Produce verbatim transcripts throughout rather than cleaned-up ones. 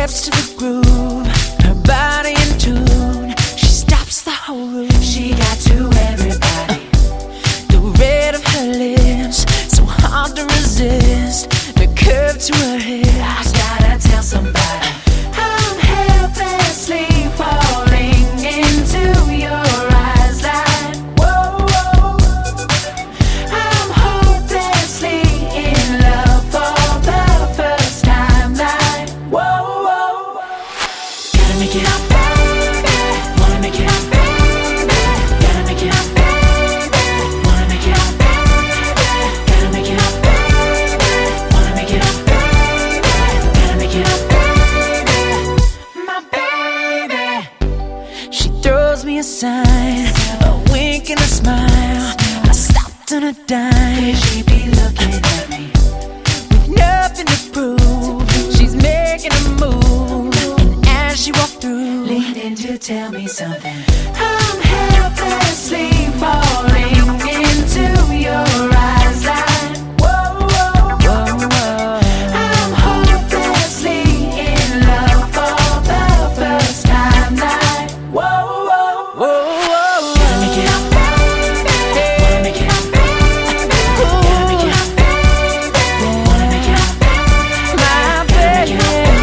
steps to the groove, her body in tune. She stops the whole room. She got to everybody. The red of her lips, so hard to resist. The curve to her hips. I gotta tell somebody. I'm helplessly falling into your eyes like whoa, whoa. I'm hopelessly in love for the first time like whoa, whoa. Gotta make it up, baby. Wanna make it up, baby. Gotta make it up, baby. Wanna make it up, baby. Gotta make it up, baby. Wanna make it up, baby. Gotta make it up, baby. My baby. She throws me a sign, a wink and a smile. I stopped on a dime. She be looking at me. With nothing to prove, she's making a move. And as she walked through, Leaned in to tell me something. I'm helplessly falling into your eyes like whoa, whoa. whoa, whoa. I'm hopelessly in love for the first time like whoa, whoa. Whoa, whoa, Gotta make it up, baby. Wanna make it up, baby. Gotta make it up, baby. Wanna make it up, baby. my baby,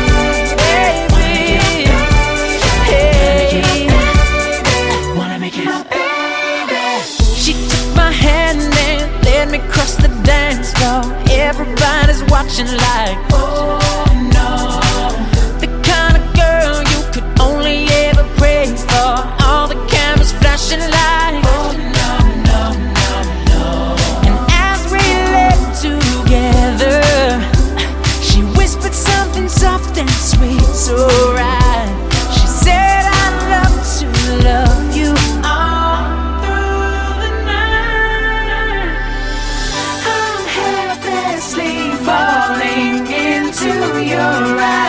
baby. Hey. Wanna make it up, baby. She took my hand and led me across the dance floor. Everybody's watching like, Oh no. the kind of girl you could only ever pray for. All the cameras flashing like, Oh no, no, no, no. and as we left together, she whispered something soft and sweet, so right. She said, I'd love to love you all through the night. I'm helplessly falling into your eyes.